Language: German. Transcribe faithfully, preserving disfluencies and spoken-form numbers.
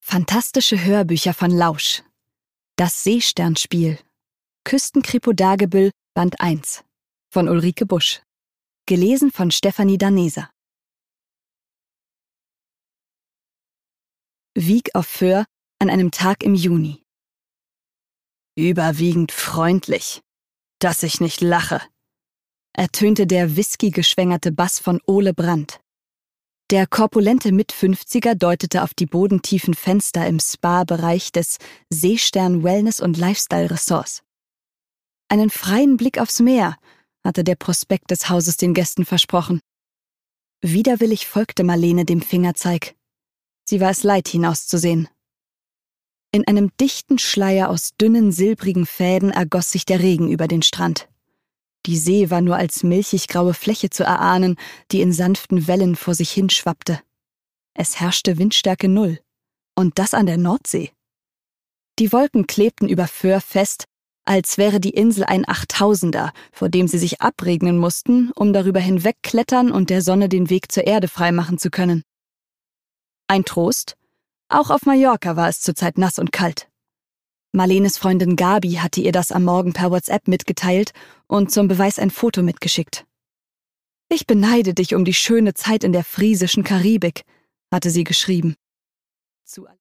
Fantastische Hörbücher von Lausch. Das Seesternspiel. Küstenkripodagebüll, Band eins. Von Ulrike Busch. Gelesen von Stefanie Daneser. Wieg auf Föhr an einem Tag im Juni. Überwiegend freundlich, dass ich nicht lache, ertönte der whisky-geschwängerte Bass von Ole Brandt. Der korpulente Mitfünfziger deutete auf die bodentiefen Fenster im Spa-Bereich des Seestern Wellness- und Lifestyle-Ressorts. Einen freien Blick aufs Meer hatte der Prospekt des Hauses den Gästen versprochen. Widerwillig folgte Marlene dem Fingerzeig. Sie war es leid, hinauszusehen. In einem dichten Schleier aus dünnen, silbrigen Fäden ergoss sich der Regen über den Strand. Die See war nur als milchig-graue Fläche zu erahnen, die in sanften Wellen vor sich hinschwappte. Es herrschte Windstärke null. Und das an der Nordsee. Die Wolken klebten über Föhr fest, als wäre die Insel ein Achttausender, vor dem sie sich abregnen mussten, um darüber hinwegklettern und der Sonne den Weg zur Erde freimachen zu können. Ein Trost: Auch auf Mallorca war es zurzeit nass und kalt. Marlenes Freundin Gabi hatte ihr das am Morgen per WhatsApp mitgeteilt und zum Beweis ein Foto mitgeschickt. »Ich beneide dich um die schöne Zeit in der friesischen Karibik«, hatte sie geschrieben. Zu